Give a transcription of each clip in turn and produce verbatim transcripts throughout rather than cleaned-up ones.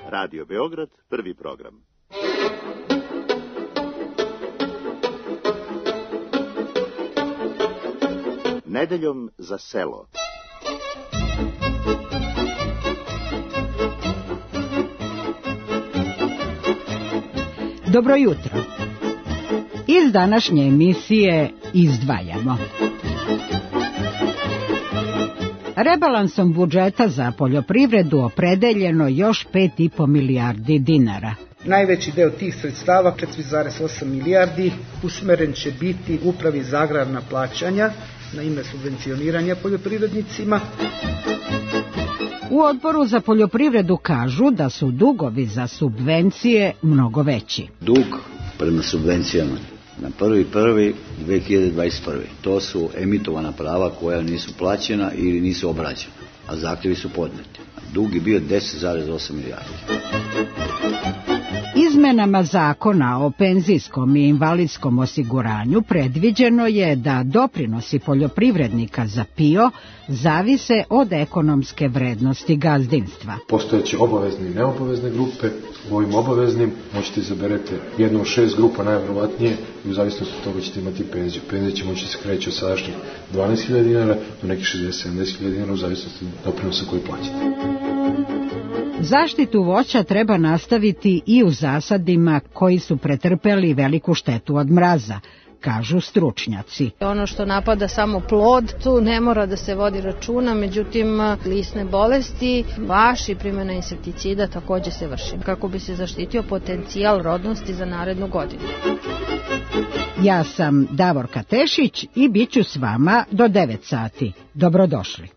Radio Beograd, prvi program. Nedeljom za selo. Dobro jutro. Iz današnje emisije izdvajamo. Rebalansom budžeta za poljoprivredu opredeljeno još pet i po milijardi dinara. Najveći deo tih sredstava, četiri zarez osam milijardi, usmeren će biti Upravi za agrarna plaćanja na ime subvencioniranja poljoprivrednicima. U Odboru za poljoprivredu kažu da su dugovi za subvencije mnogo veći. Dug prema subvencijama na prvi prvi dve hiljade dvadeset prve. To su emitovana prava koja nisu plaćena ili nisu obrađena, a zahtjevi su podneti. Dug je bio deset zarez osam milijardi. Izmenama zakona o penzijskom i invalidskom osiguranju predviđeno je da doprinosi poljoprivrednika za P I O zavise od ekonomske vrednosti gazdinstva. Postojeće obavezne i neobavezne grupe. U ovim obaveznim možete izaberete jednu od šest grupa najvjerovatnije i u zavisnosti od toga ćete imati penziju. Penzija će moći se kreći od sadašnjih dvanaest hiljada dinara do nekih šezdeset sedamdeset hiljada dinara u zavisnosti od doprinosa koji plaćate. Zaštitu voća treba nastaviti i u zasadima koji su pretrpeli veliku štetu od mraza, kažu stručnjaci. Ono što napada samo plod, tu ne mora da se vodi računa, međutim lisne bolesti, vaš i primjena insekticida također se vrši, kako bi se zaštitio potencijal rodnosti za narednu godinu. Ja sam Davorka Tešić i bit ću s vama do devet sati. Dobrodošli.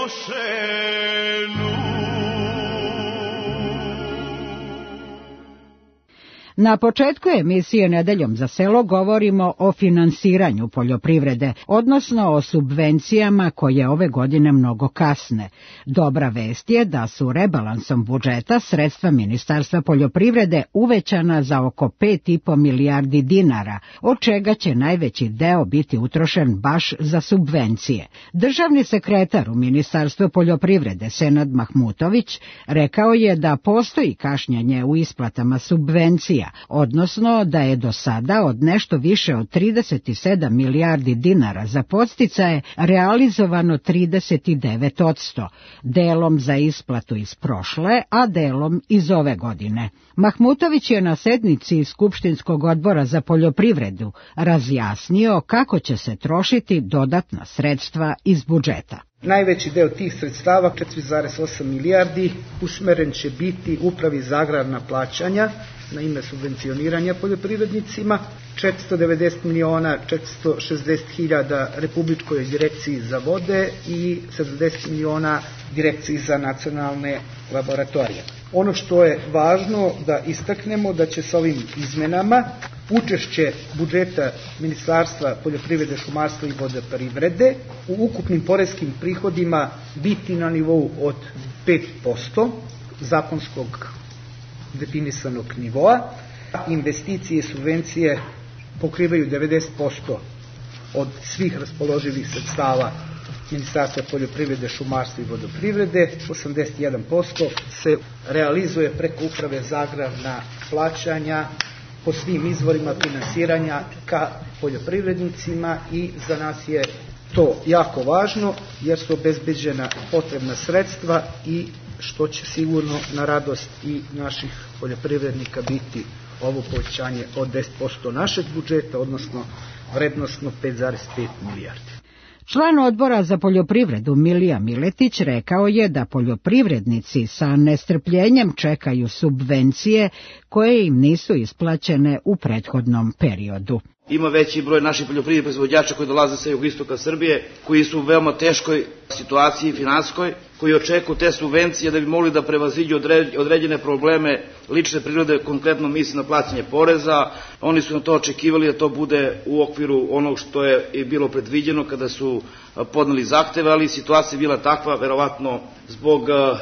Na početku emisije Nedeljom za selo govorimo o finansiranju poljoprivrede, odnosno o subvencijama koje ove godine mnogo kasne. Dobra vest je da su rebalansom budžeta sredstva Ministarstva poljoprivrede uvećana za oko pet i po milijardi dinara, od čega će najveći deo biti utrošen baš za subvencije. Državni sekretar u Ministarstvu poljoprivrede Senad Mahmutović rekao je da postoji kašnjenje u isplatama subvencija, odnosno da je do sada od nešto više od trideset sedam milijardi dinara za podsticaje realizovano trideset devet posto, delom za isplatu iz prošle, a delom iz ove godine. Mahmutović je na sednici Skupštinskog odbora za poljoprivredu razjasnio kako će se trošiti dodatna sredstva iz budžeta. Najveći deo tih sredstava, četiri zarez osam milijardi, usmeren će biti Upravi za agrarna plaćanja na ime subvencioniranja poljoprivrednicima, četiristo devedeset miliona četiristo šezdeset hiljada Republičkoj direkciji za vode i sedamdeset miliona Direkciji za nacionalne laboratorije. Ono što je važno da istaknemo da će sa ovim izmenama učešće budžeta Ministarstva poljoprivrede, šumarstva i vodoprivrede u ukupnim poreskim prihodima biti na nivou od pet posto zakonskog definisanog nivoa. Investicije i subvencije pokrivaju devedeset posto od svih raspoloživih sredstava Ministarstva poljoprivrede, šumarstva i vodoprivrede, osamdeset jedan posto se realizuje preko Uprave za agrarna plaćanja po svim izvorima finansiranja ka poljoprivrednicima i za nas je to jako važno jer su obezbeđena potrebna sredstva i što će sigurno na radost i naših poljoprivrednika biti ovo povećanje od deset posto našeg budžeta, odnosno vrednosno pet zarez pet milijardi. Član odbora za poljoprivredu Milija Miletić rekao je da poljoprivrednici sa nestrpljenjem čekaju subvencije koje im nisu isplaćene u prethodnom periodu. Ima veći broj naših poljoprivrednih proizvođača koji dolaze sa jugoistoka Srbije, koji su u veoma teškoj situaciji finansijskoj, koji očekuju te subvencije da bi mogli da prevaziđu određene probleme lične prirode, konkretno misli na plaćanje poreza. Oni su na to očekivali da to bude u okviru onog što je i bilo predviđeno kada su podneli zahteve, ali situacija je bila takva, verovatno zbog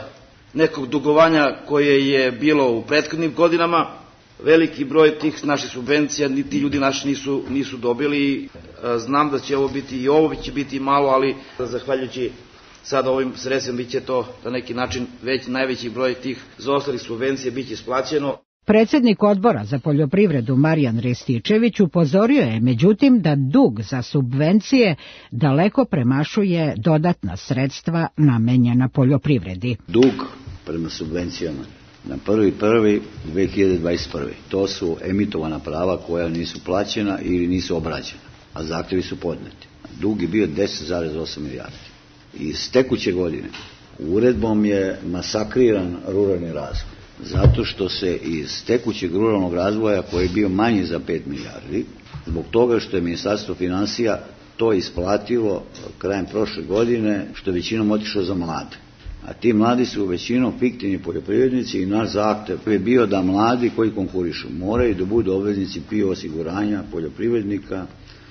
nekog dugovanja koje je bilo u prethodnim godinama. Veliki broj tih naših subvencija ni ti ljudi naši nisu, nisu dobili. Znam da će ovo biti i ovo će biti malo, ali zahvaljujući sada ovim sredstvima biće to na neki način već najveći broj tih zaostalih subvencija biće isplaćeno. Predsjednik odbora za poljoprivredu Marijan Rističević upozorio je međutim da dug za subvencije daleko premašuje dodatna sredstva namenjena poljoprivredi. Dug prema subvencijama na prvi prvi dve hiljade dvadeset prve. To su emitovana prava koja nisu plaćena ili nisu obrađena, a zahtjevi su podneti. Dug je bio deset zarez osam milijardi. Iz tekuće godine uredbom je masakriran ruralni razvoj, zato što se iz tekućeg ruralnog razvoja koji je bio manji za pet milijardi, zbog toga što je Ministarstvo finansija to isplatilo krajem prošle godine, što je većinom otišlo za mlade. A ti mladi su većinom fiktivni poljoprivrednici i naš zahtev je bio da mladi koji konkurišu moraju da budu obveznici P I O osiguranja poljoprivrednika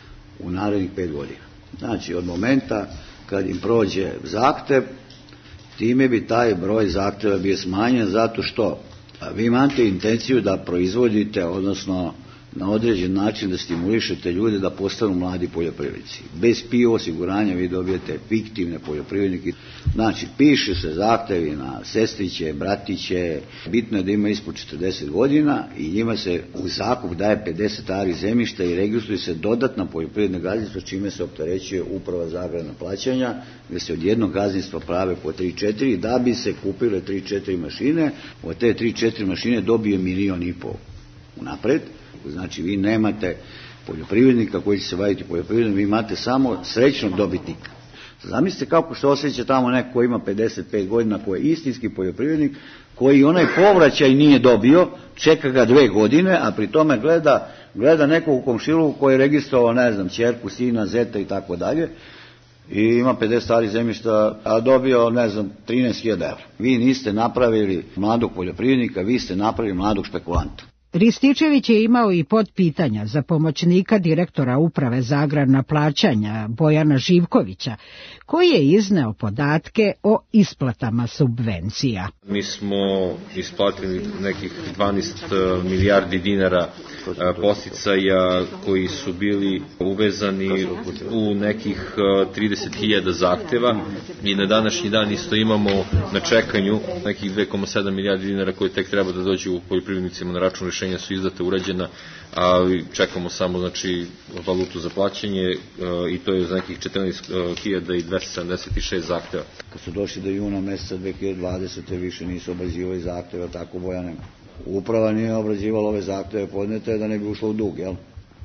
u narednih pet godina. Znači od momenta kad im prođe zahtev, time bi taj broj zahteva bio smanjen zato što vi imate intenciju da proizvodite, odnosno na određen način da stimulišete ljude da postanu mladi poljoprivrednici. Bez P I O osiguranja vi dobijete fiktivne poljoprivrednike. Znači, piše se zahtevi na sestriće, bratiće, bitno je da ima ispod četrdeset godina i njima se u zakup daje pedeset ari zemljišta i registruje se dodatna poljoprivredna gazdinstva, čime se opterećuje Uprava za agrarna plaćanja, gdje se od jednog gazdinstva prave po tri četiri, da bi se kupile tri četiri mašine, od te tri četiri mašine dobije milion i pol unapred. Znači vi nemate poljoprivrednika koji će se baviti poljoprivredom, vi imate samo srećnog dobitnika. Zamislite kako se osjeća tamo neko koji ima pedeset pet godina, koji je istinski poljoprivrednik, koji onaj povraćaj nije dobio, čeka ga dve godine, a pri tome gleda, gleda nekog u komšiluku koji je registrovao, ne znam, ćerku, sina, zeta i tako dalje, i ima pedeset ari zemljišta, a dobio, ne znam, trinaest hiljada evra. Vi niste napravili mladog poljoprivrednika, vi ste napravili mladog špekulanta. Rističević je imao i podpitanja za pomoćnika direktora Uprave za agrarna plaćanja Bojana Živkovića, koji je izneo podatke o isplatama subvencija. Mi smo isplatili nekih dvanaest milijardi dinara podsticaja koji su bili uvezani u nekih trideset hiljada zahteva i na današnji dan isto imamo na čekanju nekih dve zarez sedam milijardi dinara koje tek treba da dođu u poljoprivrednicima na račun, rešenja su izdate, urađena, ali čekamo samo znači valutu za plaćanje i to je za nekih četrnaest hiljada dvesta sedamdeset šest zahteva. Kad su došli do juna meseca dve hiljade dvadesete više nisu obrađivali zahteve, tako Bojane. Uprava nije obrađivala ove zahteve podnete da ne bi ušlo u dug, jel?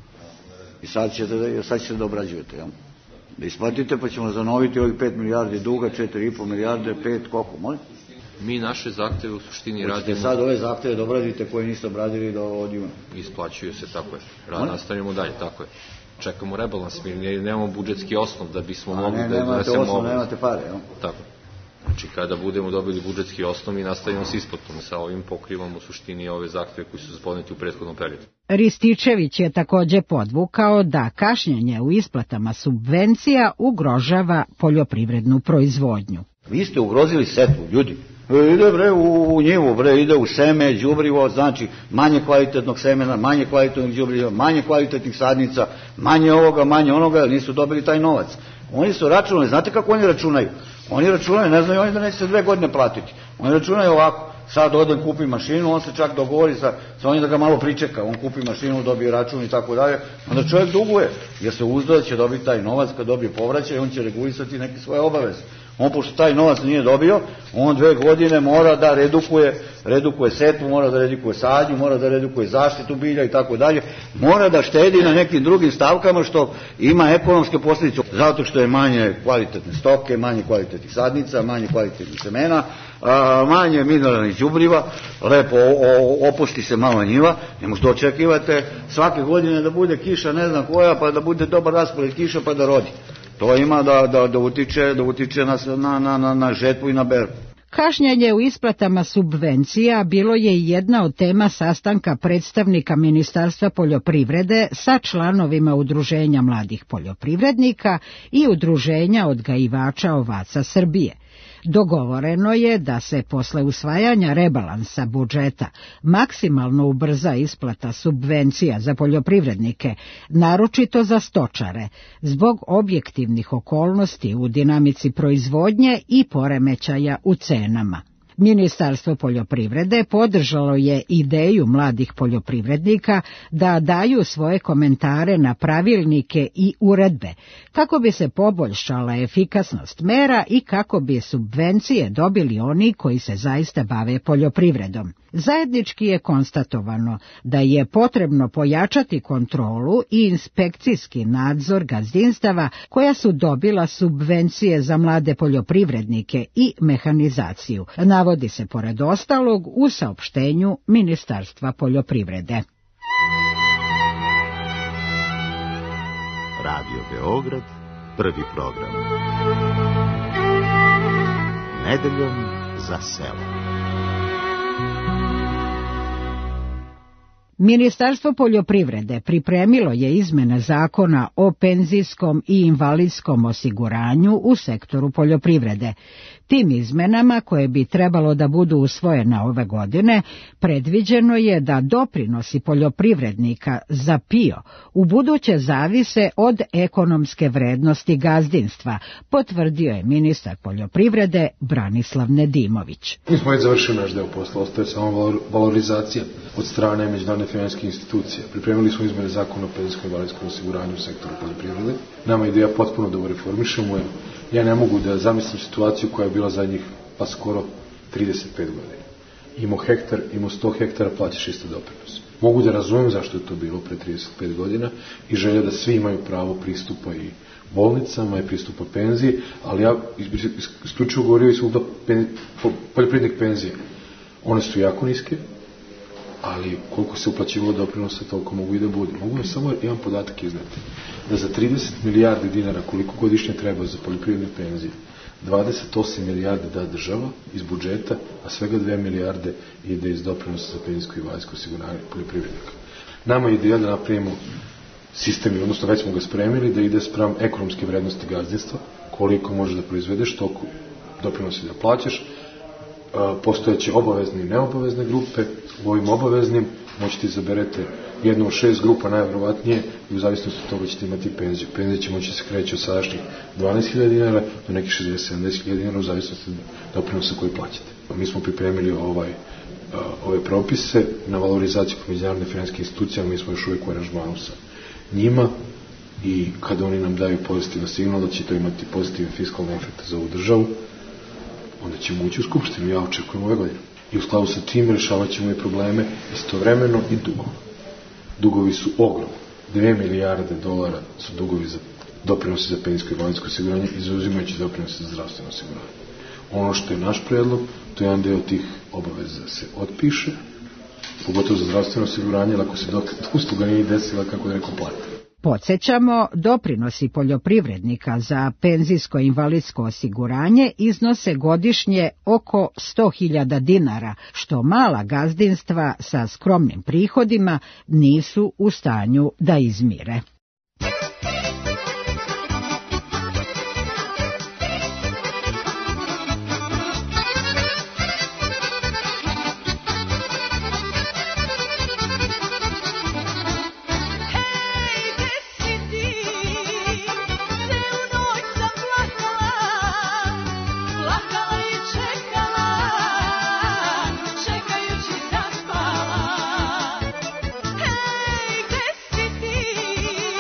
I sad ćete, sad ćete da obrađujete, jel? Da isplatite pa ćemo zanoviti ovih pet milijardi duga, četiri i po milijarde, pet, koliko, molim? Mi naše zahteve u suštini radimo... Hoćete sad ove zahteve da obradite koje niste obradili do od juna? Isplaćuju se, tako je. Rad nastavljamo dalje, tako je. Čekamo rebalans, mi nemamo budžetski osnov da bismo A mogli ne, da donesemo osnov, nemate pare, jel? Tako. Znači, kada budemo dobili budžetski osnov, mi nastavimo s isplatom. Sa ovim pokrivamo u suštini ove zahteve koji su podneti u prethodnom periodu. Rističević je takođe podvukao da kašnjenje u isplatama subvencija ugrožava poljoprivrednu proizvodnju. Vi ste ugrozili setvu, ljudi. Ide bre u njivu, bre, ide u seme, đubrivo, znači manje kvalitetnog semena, manje kvalitetnog đubriva, manje kvalitetnih sadnica, manje ovoga, manje onoga, jer nisu dobili taj novac. Oni su računali, znate kako oni računaju? Oni računaju, ne znaju oni da neće se dve godine platiti. Oni računaju ovako, sad odem kupi mašinu, on se čak dogovori sa, sa onim da ga malo pričeka, on kupi mašinu, dobije račun i tako dalje, onda čovjek duguje, jer se uzda da će dobiti taj novac, kad dobije povraćaj, on će regulisati neke svoje obaveze. On, pošto taj novac nije dobio, on dve godine mora da redukuje, redukuje setvu, mora da redukuje sadnju, mora da redukuje zaštitu bilja i tako dalje, mora da štedi na nekim drugim stavkama što ima ekonomske posljedice, zato što je manje kvalitetne stoke, manje kvalitetnih sadnica, manje kvalitetnih semena, a, manje mineralnih đubriva, lepo o, opusti se malo njiva, ne možete očekivate svake godine da bude kiša ne znam koja, pa da bude dobar raspored kiša pa da rodi. To ima da, da, da utiče, da utiče na, na, na, na žetvu i na berbu. Kašnjenje u isplatama subvencija bilo je i jedna od tema sastanka predstavnika Ministarstva poljoprivrede sa članovima Udruženja mladih poljoprivrednika i Udruženja odgajivača ovaca Srbije. Dogovoreno je da se posle usvajanja rebalansa budžeta maksimalno ubrza isplata subvencija za poljoprivrednike, naročito za stočare, zbog objektivnih okolnosti u dinamici proizvodnje i poremećaja u cenama. Ministarstvo poljoprivrede podržalo je ideju mladih poljoprivrednika da daju svoje komentare na pravilnike i uredbe, kako bi se poboljšala efikasnost mera i kako bi subvencije dobili oni koji se zaista bave poljoprivredom. Zajednički je konstatovano da je potrebno pojačati kontrolu i inspekcijski nadzor gazdinstava koja su dobila subvencije za mlade poljoprivrednike i mehanizaciju, navodi se pored ostalog u saopštenju Ministarstva poljoprivrede. Radio Beograd, prvi program. Nedeljom za selo. Ministarstvo poljoprivrede pripremilo je izmene zakona o penzijskom i invalidskom osiguranju u sektoru poljoprivrede. Tim izmenama, koje bi trebalo da budu usvojene ove godine, predviđeno je da doprinosi poljoprivrednika za P I O u buduće zavise od ekonomske vrednosti gazdinstva, potvrdio je ministar poljoprivrede Branislav Nedimović. Mi smo već završili naš deo posla, ostaje samo valorizacija od strane međunarodne finansijske institucije. Pripremili smo izmene zakona o penzijskom i invalidskom osiguranju u sektoru poljoprivrede. Nama je ideja potpuno da ovo reformišemo, jer ja ne mogu da zamislim situaciju koja je bila zadnjih pa skoro trideset pet godina. Imao hektar, imao sto hektara, plaćaš isto doprinos. Mogu da razumem zašto je to bilo pre trideset pet godina i želja da svi imaju pravo pristupa i bolnicama i pristupa penziji, ali ja isključivo govorio i svugda poljoprivrednih penzija. One su jako niske, ali koliko se uplaćivalo doprinosa, toliko mogu i da bude. Mogu je samo jedan podatak izneti. Da za trideset milijardi dinara, koliko godišnje treba za poljoprivredne penzije, dvadeset osam milijardi da država iz budžeta, a svega dve milijarde ide iz doprinosa za penzijsko i invalidsko osiguranje poljoprivrednika. Nama je ideja da napravimo sistem, odnosno već smo ga spremili, da ide spram ekonomske vrednosti gazdinstva, koliko možeš da proizvedeš, toliko doprinosi da plaćaš, postojeće obavezne i neobavezne grupe. U ovim obaveznim moćete izaberete jednu od šest grupa najverovatnije i u zavisnosti od toga ćete imati penziju. Penzija će moći se kreći od sadašnjih dvanaest hiljada dinara do nekih šezdeset do sedamdeset hiljada dinara u zavisnosti od doprinosa koji plaćate. Mi smo pripremili ovaj, ove propise na valorizaciju po međunarodne finansijske institucije, mi smo još uvijek u aranžmanu sa njima i kada oni nam daju pozitivan signal da će to imati pozitivan fiskalni efekt za ovu državu, onda ćemo ući u skupštinu, ja očekujem ove godine. I u skladu sa tim rešavat ćemo i probleme istovremeno i dugovi. Dugovi su ogromni. Dve milijarde dolara su dugovi za doprinose za penzijsko i invalidsko osiguranje, izuzimajući doprinose za zdravstveno osiguranje. Ono što je naš predlog, to je jedan deo tih obaveza da se otpiše, pogotovo za zdravstveno osiguranje, ako se dok usluga nije desila, kako da neko plati. Podsjećamo, doprinosi poljoprivrednika za penzijsko i invalidsko osiguranje iznose godišnje oko sto hiljada dinara, što mala gazdinstva sa skromnim prihodima nisu u stanju da izmire. Hey,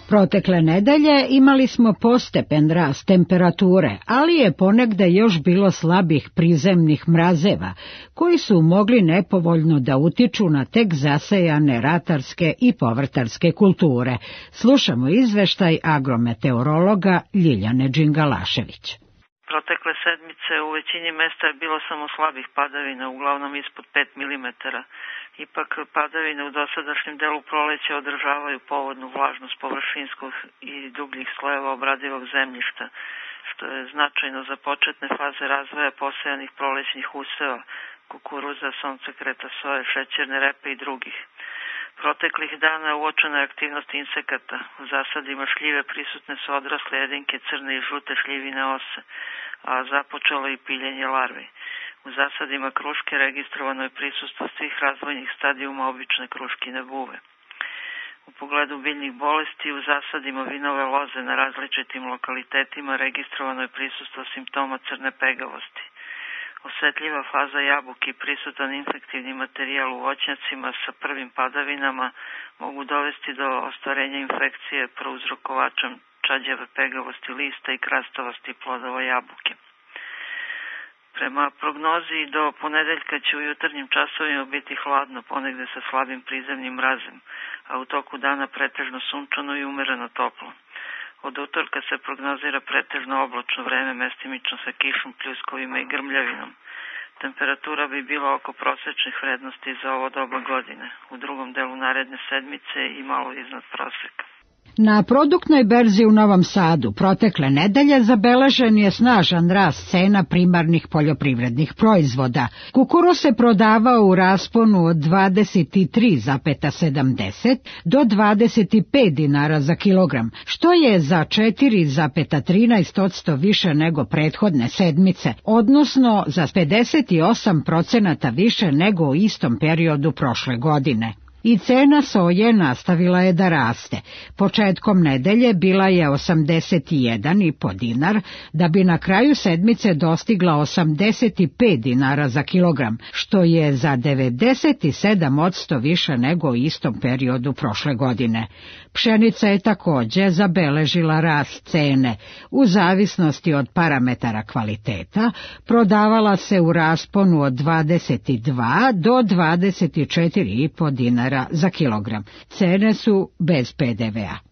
Protekle nedelje imali smo postepen rast temperature, ali je ponegde još bilo slabih prizemnih mrazeva, koji su mogli nepovoljno da utiču na tek zasejane ratarske i povrtarske kulture. Slušamo izveštaj agrometeorologa Ljiljane Đingalašević. Protekle sedmice u većini mesta je bilo samo slabih padavina, uglavnom ispod pet milimetara. Ipak padavine u dosadašnjem delu proleća održavaju povodnu vlažnost površinskog i dubljih slojeva obradivog zemljišta, što je značajno za početne faze razvoja posejanih prolećnih useva, kukuruza, suncokreta, soje, šećerne repe i drugih. Proteklih dana uočena je aktivnost insekata. U zasadima šljive prisutne su odrasle jedinke crne i žute šljivine ose, a započelo i piljenje larvi. U zasadima kruške registrovano je prisustvo svih razvojnih stadijuma obične kruškine buve. U pogledu biljnih bolesti u zasadima vinove loze na različitim lokalitetima registrovano je prisustvo simptoma crne pegavosti. Osetljiva faza jabuke i prisutan infektivni materijal u voćnjacima sa prvim padavinama mogu dovesti do ostvarenja infekcije prouzrokovačem čađave pegavosti lista i krastavosti plodova jabuke. Prema prognozi do ponedeljka će u jutarnjim časovima biti hladno, ponegde sa slabim prizemnim mrazem, a u toku dana pretežno sunčano i umereno toplo. Od utorka se prognozira pretežno oblačno vreme, mestimično sa kišom, pljuskovima i grmljavinom. Temperatura bi bila oko prosečnih vrednosti za ovo doba godine, u drugom delu naredne sedmice i malo iznad proseka. Na produktnoj berzi u Novom Sadu protekle nedelje zabeležen je snažan rast cena primarnih poljoprivrednih proizvoda. Kukuruz se prodavao u rasponu od dvadeset tri zarez sedamdeset do dvadeset pet dinara za kilogram, što je za četiri zarez trinaest posto više nego prethodne sedmice, odnosno za pedeset osam procenata više nego u istom periodu prošle godine. I cena soje nastavila je da raste. Početkom nedelje bila je osamdeset jedan zarez pet dinar, da bi na kraju sedmice dostigla osamdeset pet dinara za kilogram, što je za devedeset sedam posto više nego u istom periodu prošle godine. Pšenica je takođe zabeležila rast cene. U zavisnosti od parametara kvaliteta, prodavala se u rasponu od dvadeset dva do dvadeset četiri zarez pet dinara za kilogram. Cene su bez pe de ve a.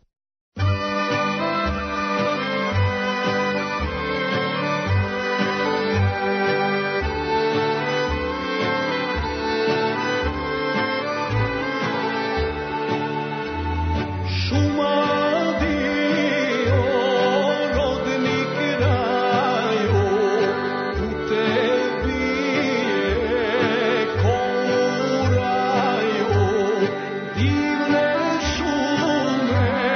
Divne šume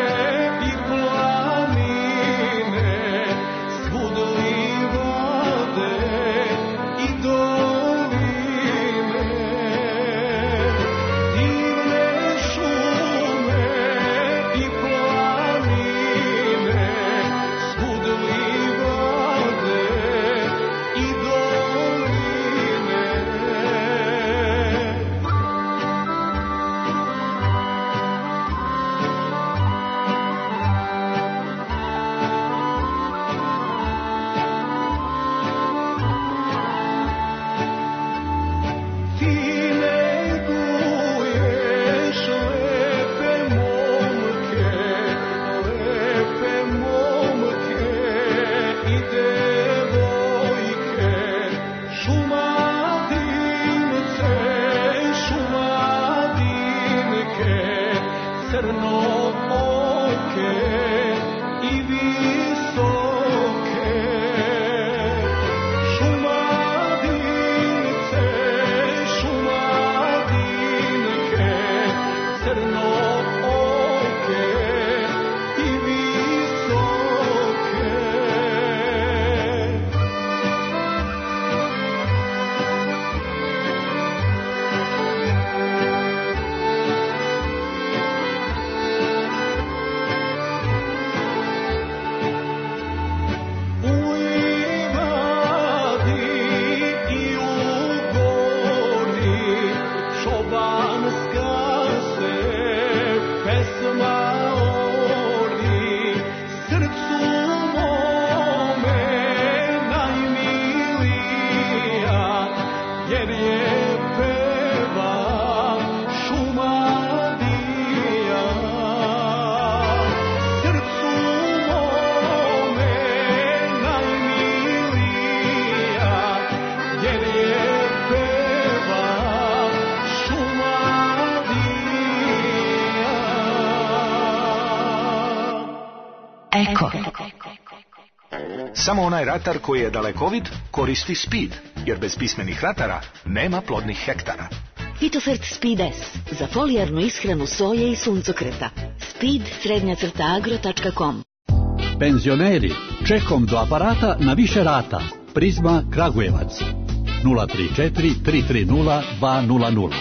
Samo onaj ratar koji je dalekovid koristi Speed, jer bez pismenih ratara nema plodnih hektara. Fitofert Speed S za folijarnu ishranu soje i suncokreta. Speed srednja crta agro tačka com. Penzioneri, čekom do aparata na više rata. Prizma Kragujevac. nula tri četiri tri tri nula dva nula nula.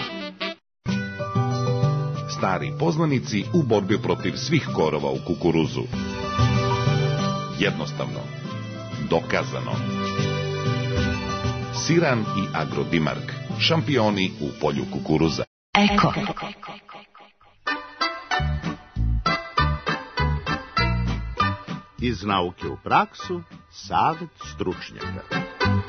Stari poznanici u borbi protiv svih korova u kukuruzu. Jednostavno. Dokazano. Siran i Agrodimark. Šampioni u polju kukuruza. Eko. Iz nauke u praksu, savjet stručnjaka.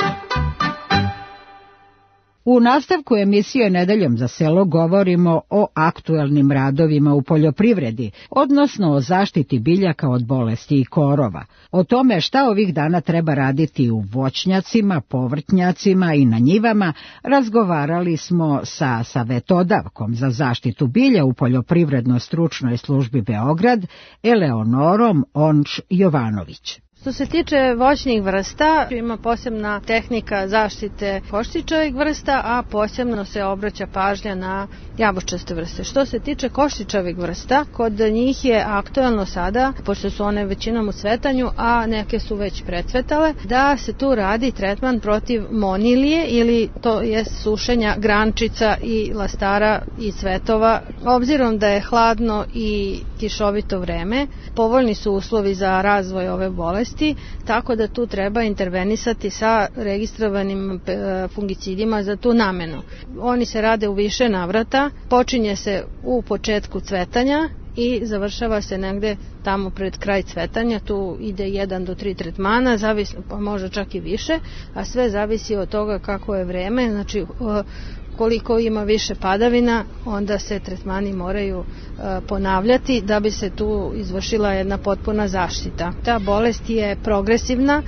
U nastavku emisije Nedeljom za selo govorimo o aktuelnim radovima u poljoprivredi, odnosno o zaštiti biljaka od bolesti i korova. O tome šta ovih dana treba raditi u voćnjacima, povrtnjacima i na njivama razgovarali smo sa savetodavkom za zaštitu bilja u Poljoprivredno-stručnoj službi Beograd, Eleonorom Onč-Jovanović. Što se tiče voćnih vrsta, ima posebna tehnika zaštite koštičavih vrsta, a posebno se obraća pažnja na jabučaste vrste. Što se tiče koštičavih vrsta, kod njih je aktuelno sada, pošto su one većinom u cvetanju, a neke su već precvetale, da se tu radi tretman protiv monilije ili to je sušenja grančica i lastara i cvetova. Obzirom da je hladno i kišovito vreme, povoljni su uslovi za razvoj ove bolesti, tako da tu treba intervenisati sa registrovanim fungicidima za tu namenu. Oni se rade u više navrata, počinje se u početku cvetanja i završava se negde tamo pred kraj cvetanja, tu ide jedan do tri tretmana, zavisno, pa može čak i više, a sve zavisi od toga kako je vreme, znači koliko ima više padavina, onda se tretmani moraju e, ponavljati da bi se tu izvršila jedna potpuna zaštita. Ta bolest je progresivna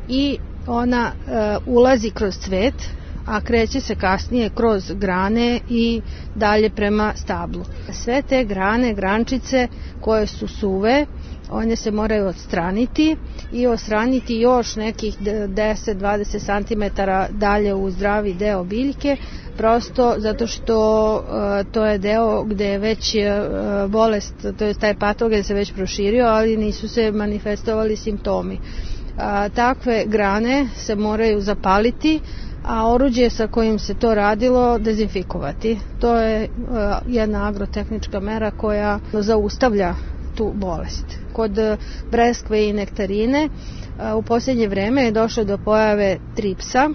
i ona e, ulazi kroz cvet, a kreće se kasnije kroz grane i dalje prema stablu. Sve te grane, grančice koje su suve, one se moraju odstraniti i odstraniti još nekih deset do dvadeset santimetara dalje u zdravi deo biljke, prosto zato što uh, to je deo gde je već uh, bolest, to je taj patogen se već proširio, ali nisu se manifestovali simptomi. Uh, takve grane se moraju zapaliti, a oruđe sa kojim se to radilo dezinfikovati. To je uh, jedna agrotehnička mera koja zaustavlja tu bolest. Kod breskve i nektarine u posljednje vreme je došlo do pojave tripsa,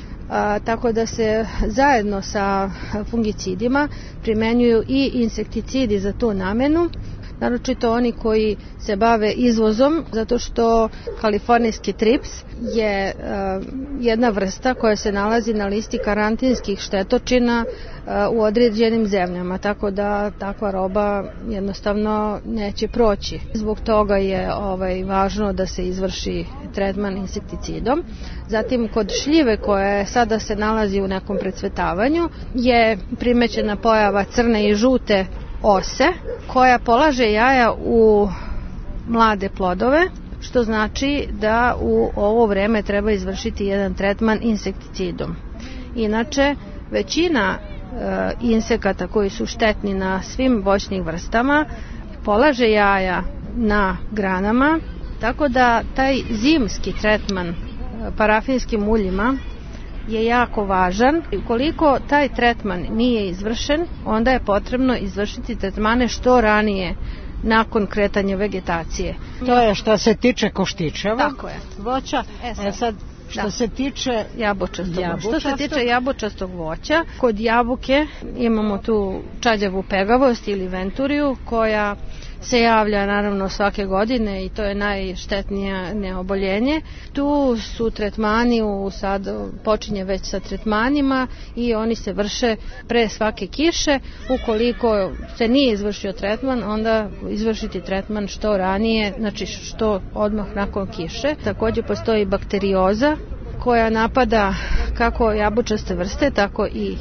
tako da se zajedno sa fungicidima primenjuju i insekticidi za tu namenu, naročito oni koji se bave izvozom, zato što kalifornijski trips je uh, jedna vrsta koja se nalazi na listi karantinskih štetočina uh, u određenim zemljama, tako da takva roba jednostavno neće proći. Zbog toga je ovaj, važno da se izvrši tretman insekticidom. Zatim kod šljive koja sada se nalazi u nekom precvetavanju je primećena pojava crne i žute ose koja polaže jaja u mlade plodove, što znači da u ovo vreme treba izvršiti jedan tretman insekticidom. Inače, većina e, insekata koji su štetni na svim voćnim vrstama polaže jaja na granama, tako da taj zimski tretman parafinskim uljima je jako važan. Ukoliko taj tretman nije izvršen, onda je potrebno izvršiti tretmane što ranije nakon kretanja vegetacije. To je što se tiče koštičeva. Tako je. Voća. E sad, e sad što da. se tiče jabučastog, jabučastog. Što se tiče jabučastog voća, kod jabuke imamo tu čađavu pegavost ili venturiju koja se javlja naravno svake godine i to je najštetnije neoboljenje. Tu su tretmani, u sad počinje već sa tretmanima i oni se vrše pre svake kiše. Ukoliko se nije izvršio tretman, onda izvršiti tretman što ranije, znači što odmah nakon kiše. Također postoji bakterioza koja napada kako jabučaste vrste, tako i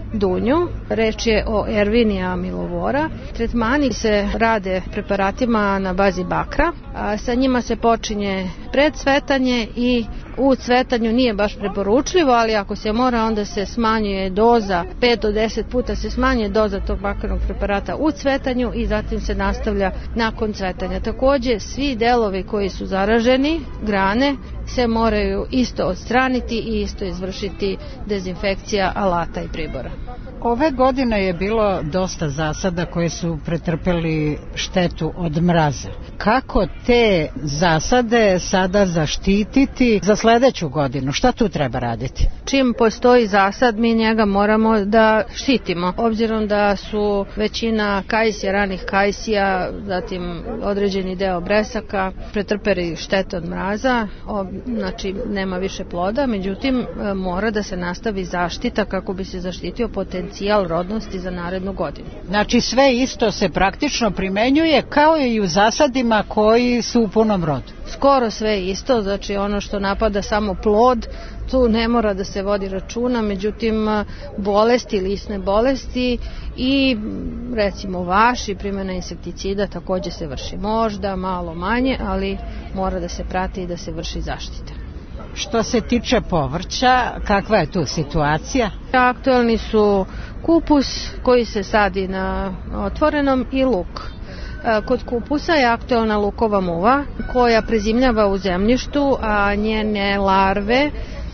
dunju. Reč je o Erwinia milovora. Tretmani se rade preparatima na bazi bakra. A sa njima se počinje pred cvetanje i u cvetanju nije baš preporučljivo, ali ako se mora, onda se smanjuje doza, pet do deset puta se smanjuje doza tog bakarnog preparata u cvetanju i zatim se nastavlja nakon cvetanja. Takođe, svi delovi koji su zaraženi, grane, se moraju isto odstraniti i isto izvršiti dezinfekcija alata i pribora. Ove godine je bilo dosta zasada koje su pretrpeli štetu od mraza. Kako te zasade sada zaštititi za sledeću godinu? Šta tu treba raditi? Čim postoji zasad, mi njega moramo da štitimo. Obzirom da su većina kajsija, ranih kajsija, zatim određeni deo bresaka, pretrpeli štetu od mraza, znači nema više ploda, međutim mora da se nastavi zaštita kako bi se zaštitio potencijal rodnosti za narednu godinu. Znači sve isto se praktično primenjuje kao i u zasadima koji su u punom rodu? Skoro sve isto, znači ono što napada samo plod, tu ne mora da se vodi računa, međutim bolesti, lisne bolesti i recimo vaši, primjena insekticida takođe se vrši. Možda malo manje, ali mora da se prati i da se vrši zaštita. Što se tiče povrća, kakva je tu situacija? Aktuelni su kupus koji se sadi na otvorenom i luk. Kod kupusa je aktuelna lukova muva koja prezimljava u zemljištu, a njene larve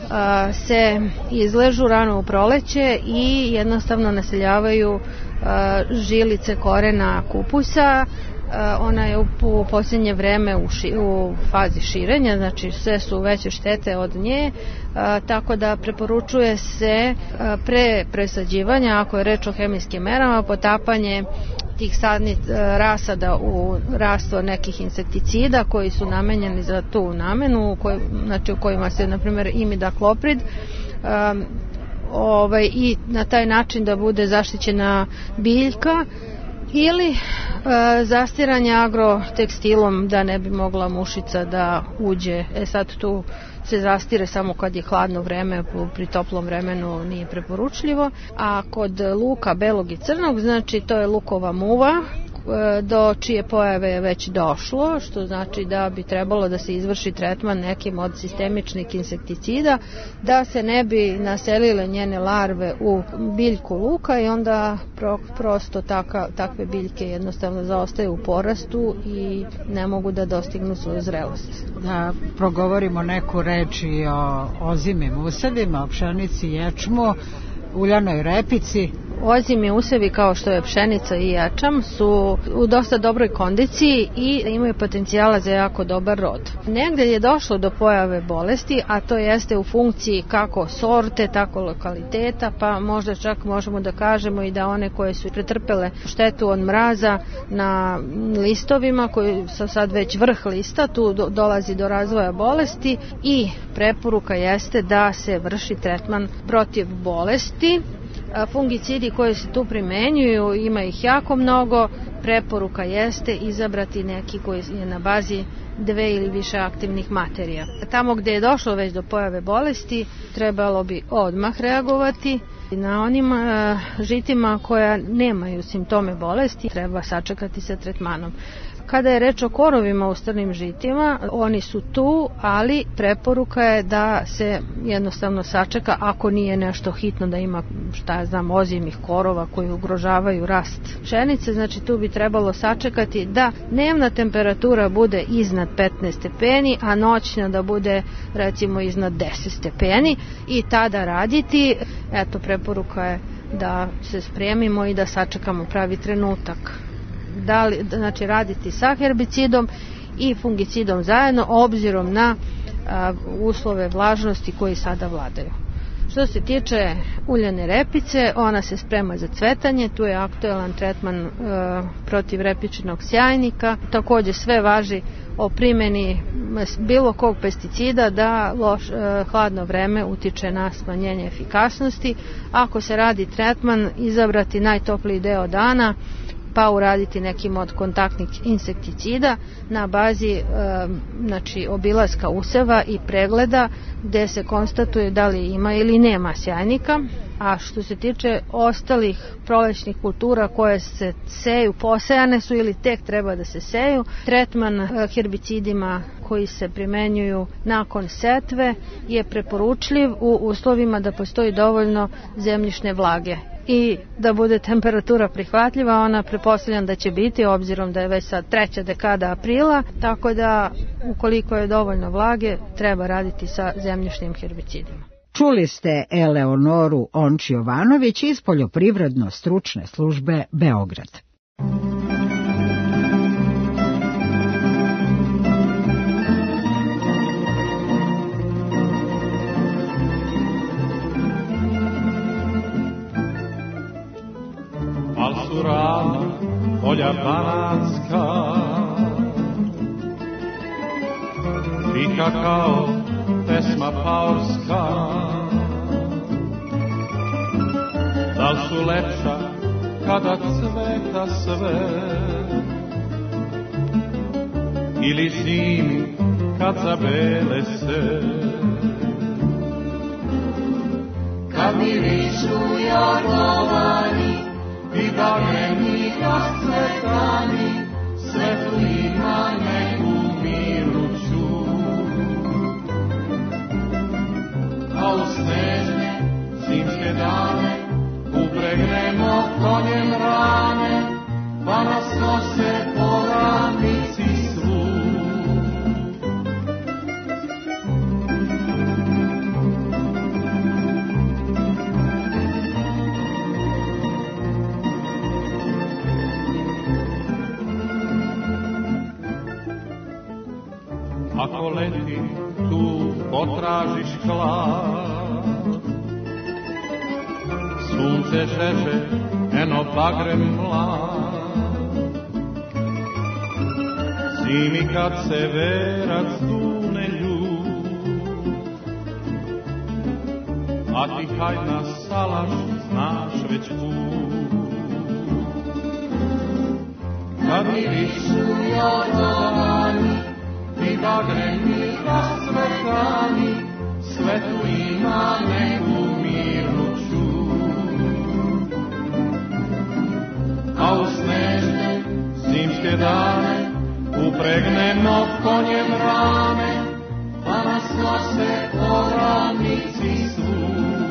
se izležu rano u proleće i jednostavno naseljavaju žilice korena kupusa. Ona je u posljednje vreme u, ši, u fazi širenja, znači sve su veće štete od nje, tako da preporučuje se pre presađivanja, ako je reč o hemijskim merama, potapanje tih sadnih rasada u rastvo nekih insekticida koji su namenjeni za tu namenu, u koj, znači u kojima se, na primjer, imidakloprid, um, ovaj, i na taj način da bude zaštićena biljka, ili e, zastiranje agrotekstilom da ne bi mogla mušica da uđe. E sad tu se zastire samo kad je hladno vreme, pri toplom vremenu nije preporučljivo. A kod luka belog i crnog, znači to je lukova muva do čije pojave je već došlo, što znači da bi trebalo da se izvrši tretman nekim od sistemičnih insekticida, da se ne bi naselile njene larve u biljku luka i onda pro, prosto taka, takve biljke jednostavno zaostaju u porastu i ne mogu da dostignu svoju zrelost. Da progovorimo neku reč i o ozimim usevima, o pšenici, ječmu, uljanoj repici. Ozimi usevi kao što je pšenica i ječam su u dosta dobroj kondiciji i imaju potencijala za jako dobar rod. Negde je došlo do pojave bolesti, a to jeste u funkciji kako sorte, tako lokaliteta, pa možda čak možemo da kažemo i da one koje su pretrpele štetu od mraza na listovima, koji su sad već vrh lista, tu do, dolazi do razvoja bolesti i preporuka jeste da se vrši tretman protiv bolesti. Fungicidi koji se tu primenjuju, ima ih jako mnogo, preporuka jeste izabrati neki koji je na bazi dve ili više aktivnih materija. Tamo gde je došlo već do pojave bolesti, trebalo bi odmah reagovati. Na onim žitima koja nemaju simptome bolesti, treba sačekati sa tretmanom. Kada je reč o korovima u strnim žitima, oni su tu, ali preporuka je da se jednostavno sačeka ako nije nešto hitno, da ima, šta ja znam, ozimih korova koji ugrožavaju rast pšenice, znači tu bi trebalo sačekati da dnevna temperatura bude iznad petnaest stepeni, a noćna da bude recimo iznad deset stepeni i tada raditi. Eto, preporuka je da se spremimo i da sačekamo pravi trenutak. Da li, znači raditi sa herbicidom i fungicidom zajedno obzirom na a, uslove vlažnosti koji sada vladaju. Što se tiče uljane repice, ona se sprema za cvetanje, tu je aktuelan tretman e, protiv repičinog sjajnika. Takođe sve važi o primjeni bilo kog pesticida da loš, e, hladno vreme utiče na smanjenje efikasnosti. Ako se radi tretman, izabrati najtopliji deo dana, pa uraditi nekim od kontaktnih insekticida na bazi e, znači obilaska useva i pregleda gde se konstatuje da li ima ili nema sjajnika. A što se tiče ostalih prolećnih kultura koje se seju, posejane su ili tek treba da se seju, tretman herbicidima koji se primenjuju nakon setve je preporučljiv u uslovima da postoji dovoljno zemljišne vlage i da bude temperatura prihvatljiva. Ona pretpostavljam da će biti, obzirom da je već sad treća dekada aprila, tako da ukoliko je dovoljno vlage treba raditi sa zemljišnim herbicidima. Čuli ste Eleonoru Onč-Jovanović iz Poljoprivredno-stručne službe Beograd. Al su ravna polja banatska, tiha kao pesma paorska, da li su lepša kada cveta sve, ili zimi kad zabele se, kad mirišu jorgovani i bagreni rascvetani, svetu ima neku miruću. A u snežne zimske dane upregnemo konjem rane, pa nas nose po ravnici svu. Ako leti tu potražiš hlad, sunce žeže eno bagrem mlad, zimi kad se verac dune ljud, a ti kaj na salaš znaš već put. Kad mirišu jorgovani i bagreni rascvetani, svetu ima neku miruću. A u snežne zimske dane upregnemo konjem rane, pa nas nose po ravnici svu.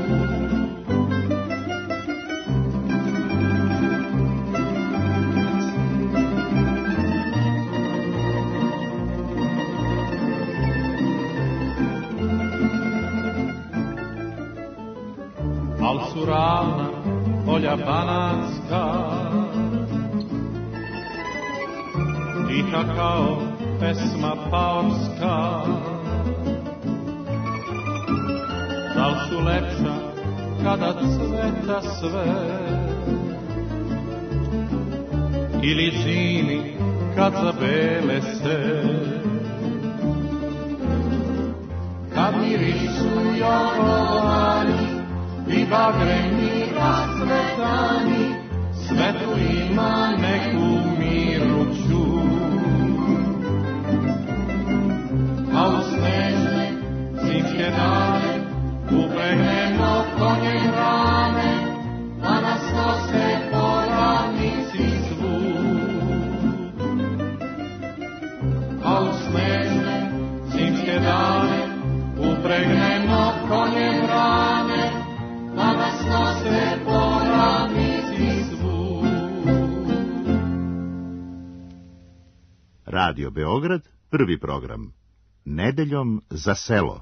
Al su ravna polja banatska, tiha kao pesma paorska, da li su lepša kada cveta sve, ili zimi kad zabele se, kad mirišu jorgovani i bagreni rascvetani, svetu ima neku miruću. A u snežne zimske dane upregnemo konjem rane, pa nas nose po ravnici svu. A u snežne zimske dane upregnemo konjem rane, pa nas nose po ravnici svu. Radio Beograd, prvi program. Nedeljom za selo.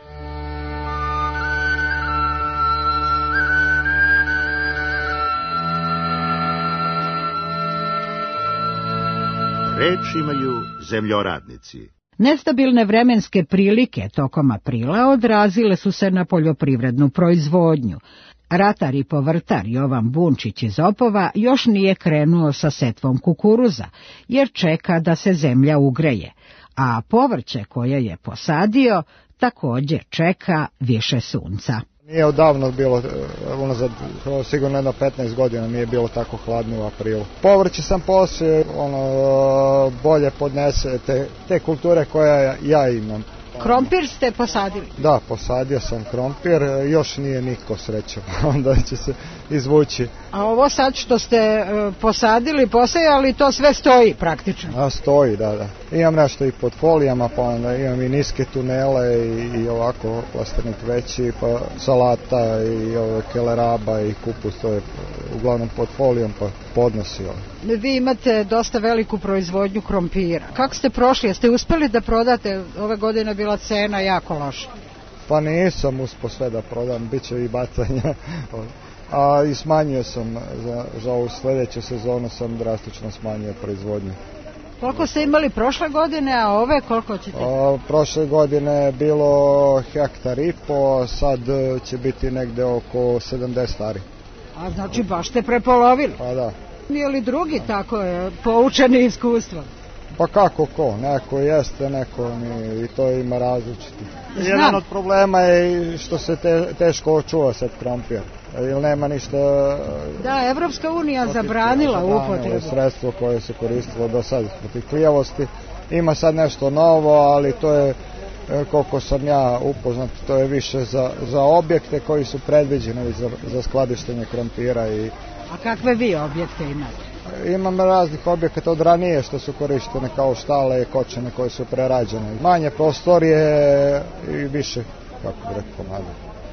Reč imaju zemljoradnici. Nestabilne vremenske prilike tokom aprila odrazile su se na poljoprivrednu proizvodnju. Ratar i povrtar Jovan Bunčić iz Opova još nije krenuo sa setvom kukuruza, jer čeka da se zemlja ugreje, a povrće koje je posadio također čeka više sunca. Nije odavno bilo, unazad sigurno jedno petnaest godina nije bilo tako hladno u aprilu. Povrće sam posio, ono, bolje podnese te, te kulture koje ja imam. Krompir ste posadili? Da, posadio sam krompir, još nije niko srećom, onda će se izvući. A ovo sad što ste posadili, posejali, to sve stoji praktično? A stoji, da, da. Imam nešto i pod folijama, pa onda imam i niske tunele i, i ovako plastenik veći, pa salata i ove keleraba i kupus, to je uglavnom pod folijom, pa podnosi ovo. Vi imate dosta veliku proizvodnju krompira. Kako ste prošli? Jeste uspeli da prodate? Ove godine bila cena jako loša. Pa nisam uspio sve da prodam, bit će i bacanja. A i smanjio sam, za, za ovu sljedeću sezonu sam drastično smanjio proizvodnju. Koliko ste imali prošle godine, a ove koliko ćete? A, prošle godine je bilo hektar i po, sad će biti negde oko sedamdeset ari. A znači baš ste prepolovili? Pa da. Nije li drugi tako je, poučeni iskustvom? Pa kako ko, neko jeste, neko nije, i to ima različiti. Jedan od problema je što se te, teško očuva sad krompir, jer nema ništa... Da, Evropska unija zabranila upotrebu. Sredstvo koje se koristilo do sad protiv klijavosti. Ima sad nešto novo, ali to je, koliko sam ja upoznat, to je više za, za objekte koji su predviđeni za, za skladištenje krompira. I... A kakve vi objekte imate? Imam raznih objekata od ranije što su korištene kao štale i kočene koje su prerađene. Manje prostorije i više, kako bi rekao, mlade.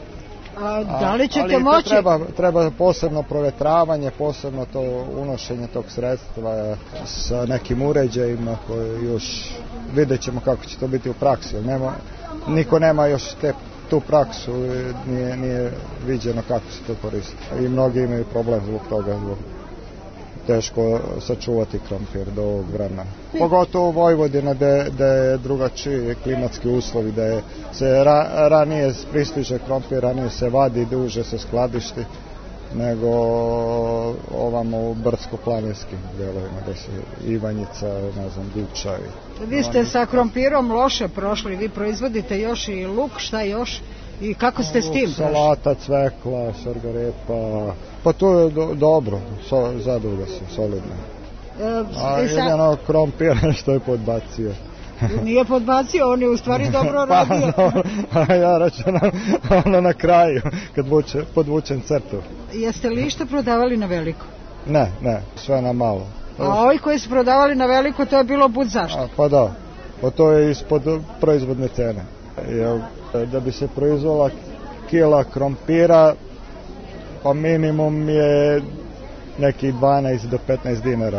A da li ćete ali moći? Treba, treba posebno provetravanje, posebno to unošenje tog sredstva sa nekim uređajima koje još vidjet ćemo kako će to biti u praksi. Nema, niko nema još te, tu praksu, nije, nije viđeno kako se to koristi. I mnogi imaju problem zbog toga, zbog teško sačuvati krompir do ovog vremena. Pogotovo u Vojvodini gde je drugačiji klimatski uslovi, gde se ra, ranije pristiže krompir, ranije se vadi, duže se skladišti nego ovamo u brdsko-planinskim delovima gde se Ivanjica, ne znam, Duča. I... Vi ste sa krompirom loše prošli, vi proizvodite još i luk, šta još? I kako ste s tim prošli? Salata, cvekla, šargarepa, pa to je do, dobro, so, zadovoljno sam, solidno. E, A jedino krompira što je podbacio. Nije podbacio, on je u stvari dobro radio. Pa, ja računam ono na kraju, kad vuče, podvučem crtu. Jeste li što prodavali na veliko? Ne, ne, sve na malo. A ovi koji su prodavali na veliko, to je bilo bud zašto? A, pa da, pa to je ispod proizvodne cene. Jer da bi se proizvola kila krompira, pa minimum je neki dvanaest do petnaest dinara,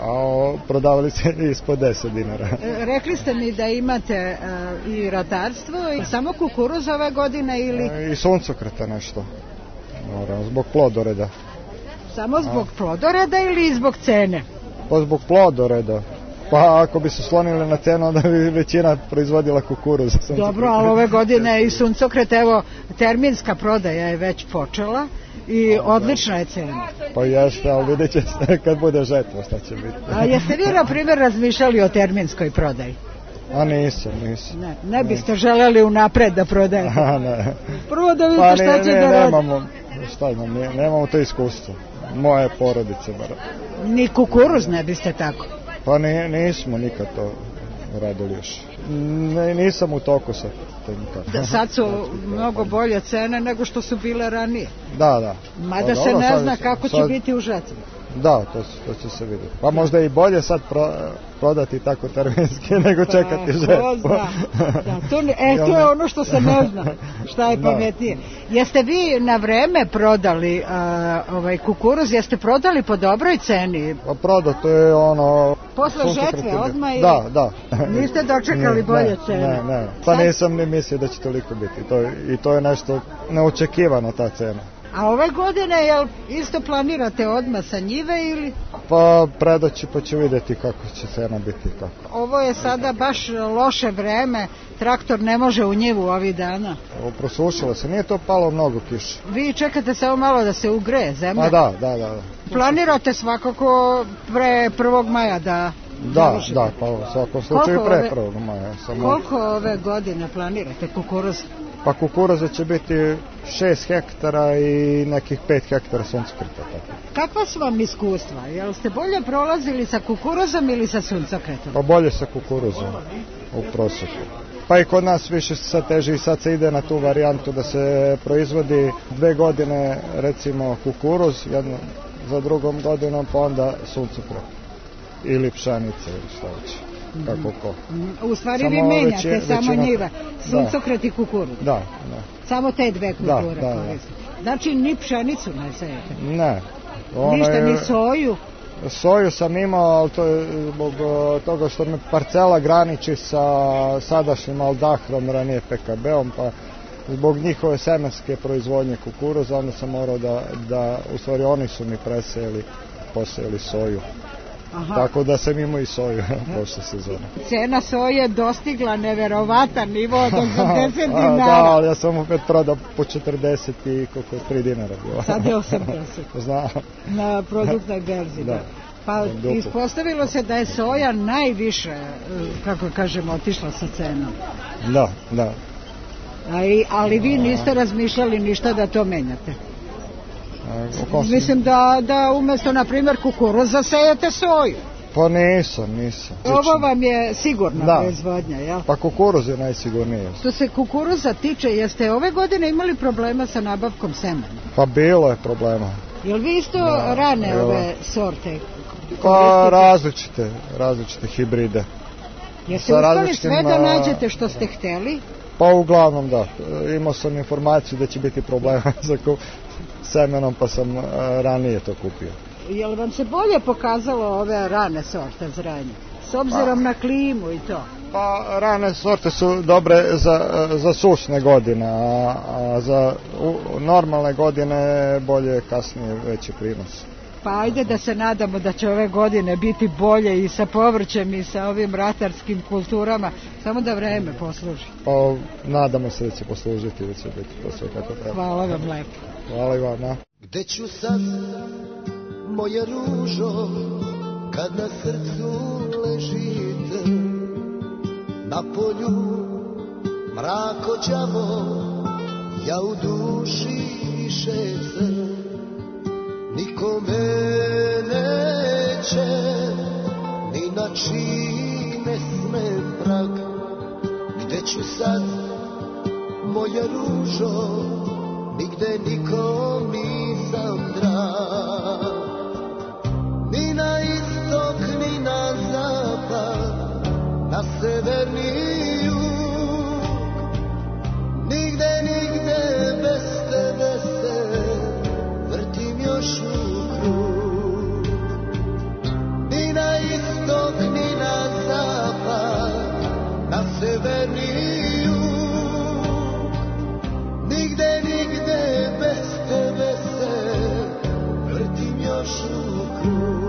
a prodavali se ispod deset dinara. Rekli ste mi da imate uh, i ratarstvo i samo kukuruz ove godine ili... I suncokreta nešto, naravno, zbog plodoreda. Samo zbog a. plodoreda ili zbog cene? Pa zbog plodoreda. Pa ako bi se slonili na cenu, onda bi većina proizvodila kukuruz. Dobro, ali ove godine i suncokret, evo, terminska prodaja je već počela i odlična je cena. Pa jeste, ali vidjet će se kad bude žetva šta će biti. A jeste vi, na primjer, razmišljali o terminskoj prodaji? A nisam, nisam. Ne, ne biste nisam. želeli unapred da prodajete? A ne. Prvo da vidite pa, šta ne, će ne, da radi. Nemamo, šta znam, ne, nemamo to iskustvo. Moje porodice bar. Ni kukuruz ne biste tako? Pa ne, nismo nikad to radili još. Ne, nisam u toku sa tim. Sad su mnogo bolje cene nego što su bile ranije. Da, da. Mada pa, se dobro, ne sad, zna kako sad, će biti u žetvi. Da, to, to će se vidjeti. Pa možda i bolje sad pro, prodati tako terminski nego čekati pa, žetvu. Da, to, e, to je ono što se ne zna, šta je pametnije. Jeste vi na vreme prodali a, ovaj kukuruz, jeste prodali po dobroj ceni? Pa prodao, to je ono... Posle žetve, odmah i... Da, da. Niste dočekali ne, bolje cene? Ne, ne, pa sad... nisam ni mislio da će toliko biti. To, I to je nešto neočekivano, ta cena. A ove godine, jel isto planirate odmah sa njive ili? Pa predaći pa ću vidjeti kako će cena biti. Kako. Ovo je sada baš loše vreme, traktor ne može u njivu ovih dana. Ovo prosušilo se, nije to palo mnogo kiše. Vi čekate samo malo da se ugreje zemlja? A da, da, da. Planirate svakako pre prvog maja da... Da, završite? Da, pa u svakom slučaju pre ove, prvog maja. Samo... Koliko ove godine planirate kukuruz? Pa kukuruza će biti šest hektara i nekih pet hektara suncokreta. Kakva su vam iskustva? Jel ste bolje prolazili sa kukuruzom ili sa suncokretom? Pa bolje sa kukuruzom u prosjeku. Pa i kod nas više se sad teži i sad se ide na tu varijantu da se proizvodi dve godine recimo kukuruz, jedno za drugom godinom, pa onda suncokret ili pšenice ili šta već, kako ko. U stvari Samo vi menjate veći, samo većina, njiva, suncokret i kukuruz. Da, da. Samo te dve kulture da, da, koristite. Znači ni pšenicu ne sejete? Ne. Ona Ništa, je, ni soju? Soju sam imao, ali to je zbog toga što me parcela graniči sa sadašnjim Aldahrom, ranije P K B-om, pa zbog njihove semenske proizvodnje kukuruza, onda sam morao da, da u stvari oni su mi presejeli, posejeli soju. Aha. Tako da sam imao i soju prošle sezone. Cena soje dostigla neverovatan nivo od osamdeset dinara. Da, ali ja sam opet prodao po četrdeset i koliko tri dinara bilo. Sad je osamdeset. Znam. Na produktnoj berzi. Da. Pa ispostavilo se da je soja najviše, kako kažemo, otišla sa cenom. Da, da. Ali, ali vi niste razmišljali ništa da to menjate? Mislim da, da umjesto, na primjer, kukuruza sejete soju. Pa nisam, nisam. Ovo vam je sigurna proizvodnja, jel? Pa kukuruz je najsigurniji. Što se kukuruza tiče, jeste ove godine imali problema sa nabavkom semena? Pa bilo je problema. Jel vi isto da, rane bilo. Ove sorte? Pa različite, različite hibride. Jeste uspeli sve da nađete što ste hteli? Pa uglavnom da. Imao sam informaciju da će biti problema za semenom, pa sam ranije to kupio. Je li vam se bolje pokazalo ove rane sorte zranje? S obzirom pa, na klimu i to? Pa rane sorte su dobre za, za sušne godine, a, a za u, normalne godine bolje kasnije veći prinos. Pa ajde da se nadamo da će ove godine biti bolje i sa povrćem i sa ovim ratarskim kulturama, samo da vreme posluži. Pa nadamo se da će poslužiti, da će biti to sve kako treba. Hvala vam lepo. Hvala i vama. Gde ću sad, moja ružo, kad na srcu ležite, na polju mrako đavo, ja u duši više crn. Niko me neće, ni na čime smem prag. Gde ću sad, moja ružo, nigde nikom nisam drag. Ni na istok, ni na zapad, na sever ni jug. Nigde, nigde bez tebe se vrtim još u krug. Ni na istok, ni na zapad, na sever ni jug. Nigde, nigde bez tebe se vrtim još u krug.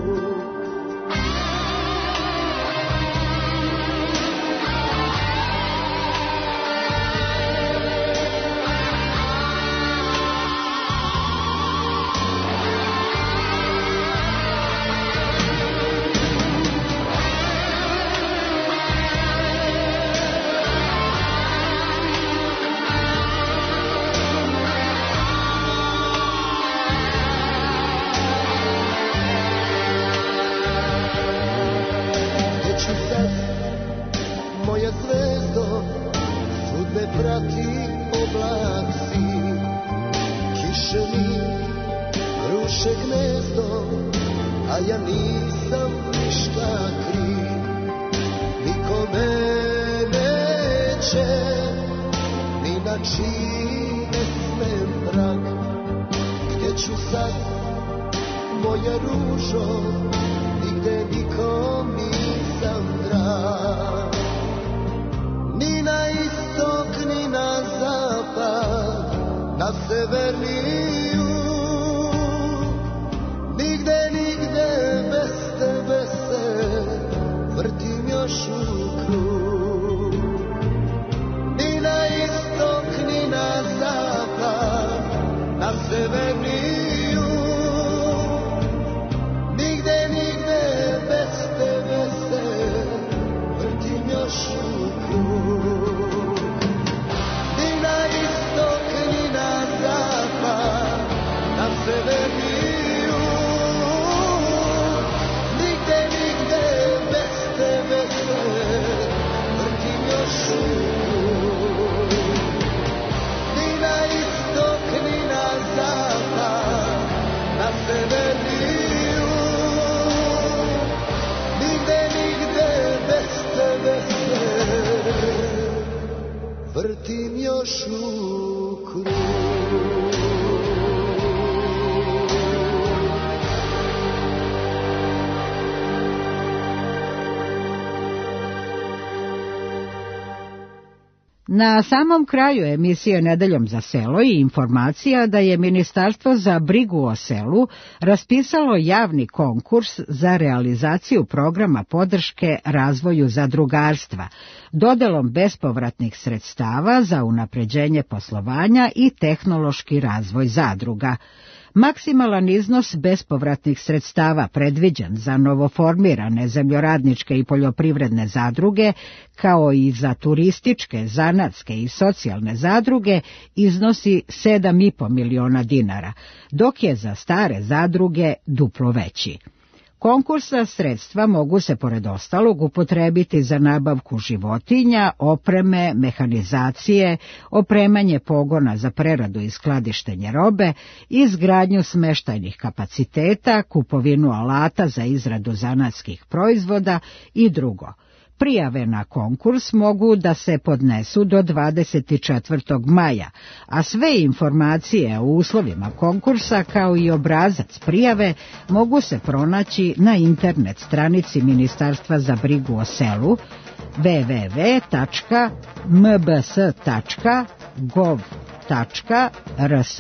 Prati oblak si, kišeni ruše gnezdo, a ja nisam ništa kriv. Niko me neće, ni na čime smem prag. Gde ću sad, moja ružo, nigde nikom nisam drag. Ni na istok, ni na zapad, na sever ni jug. Nigde, nigde bez tebe se vrtim još u krug. Ni na istok, ni na zapad, na sever ni jug. Nigde, nigde bez tebe se vrtim još u krug. Ni na istok, ni na zapad, Sloveniju, nigde, nigde bez tebe se vrtim još u krug. Na samom kraju emisije Nedeljom za selo i informacija da je Ministarstvo za brigu o selu raspisalo javni konkurs za realizaciju programa podrške razvoju zadrugarstva, dodelom bespovratnih sredstava za unapređenje poslovanja i tehnološki razvoj zadruga. Maksimalan iznos bespovratnih sredstava predviđen za novoformirane zemljoradničke i poljoprivredne zadruge, kao i za turističke, zanatske i socijalne zadruge, iznosi sedam i po miliona dinara, dok je za stare zadruge duplo veći. Konkursna sredstva mogu se pored ostalog upotrebiti za nabavku životinja, opreme, mehanizacije, opremanje pogona za preradu i skladištenje robe, izgradnju smeštajnih kapaciteta, kupovinu alata za izradu zanatskih proizvoda i drugo. Prijave na konkurs mogu da se podnesu do dvadeset četvrtog maja, a sve informacije o uslovima konkursa kao i obrazac prijave mogu se pronaći na internet stranici Ministarstva za brigu o selu w w w tačka m b s tačka gov tačka r s.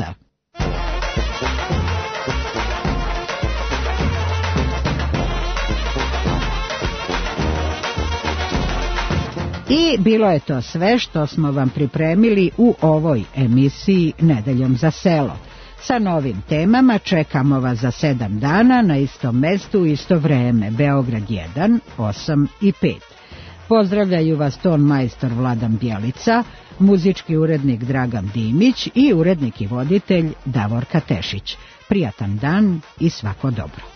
I bilo je to sve što smo vam pripremili u ovoj emisiji Nedeljom za selo. Sa novim temama čekamo vas za sedam dana na istom mestu u isto vreme, Beograd jedan, osam i pet. Pozdravljaju vas ton majstor Vladan Bjelica, muzički urednik Dragan Dimić i urednik i voditelj Davorka Tešić. Prijatan dan i svako dobro.